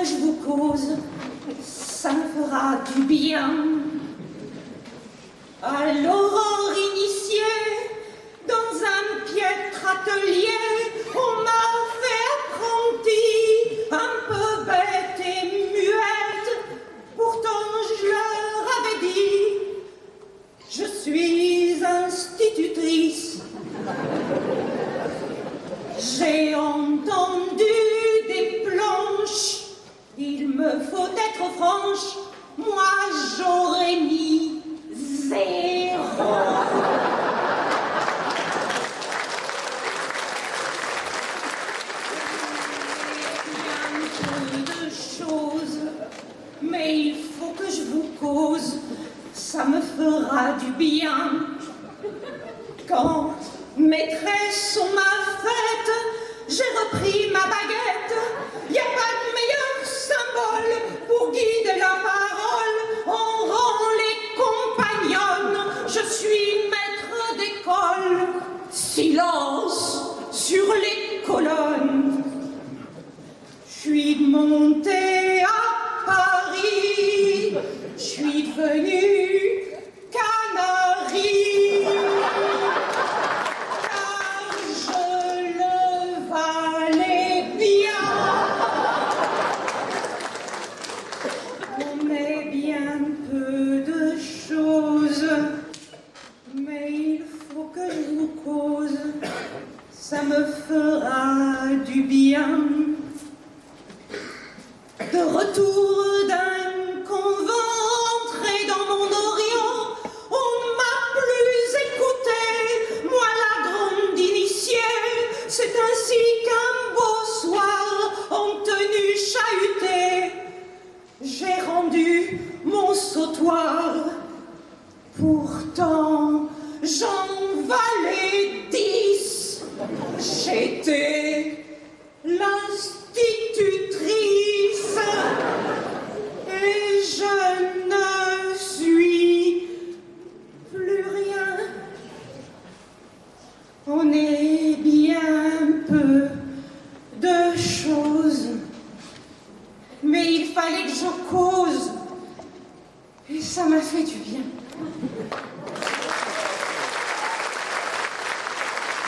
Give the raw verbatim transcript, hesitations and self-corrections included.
je vous cause, ça me fera du bien. À l'aurore initiée, dans un piètre atelier, on m'a fait apprenti, un peu bête et muette. Pourtant je leur avais dit, je suis institutrice. J'ai entendu des planches, il me faut être franche, moi j'aurais mis zéro. Bien peu de choses, mais il faut que je vous cause, ça me fera du bien. Quand maîtresse on m'a faite, j'ai repris ma baguette. Y a pas de meilleur symbole pour guider la parole. On rend les compagnonnes, je suis maître d'école. Silence sur les colonnes. Je suis montée à Paris, je suis devenue Canarie. Car je le valais bien. On met bien peu de choses, mais il faut que je vous cause, ça me fera du bien. De retour d'un convent, entré dans mon Orient, on ne m'a plus écouté, moi la grande initiée. C'est ainsi qu'un beau soir, en tenue chahutée, j'ai rendu mon sautoir. Pourtant, j'en valais dix. J'étais l'institutrice. Et je ne suis plus rien. On est bien peu de choses, mais il fallait que je cause, et ça m'a fait du bien.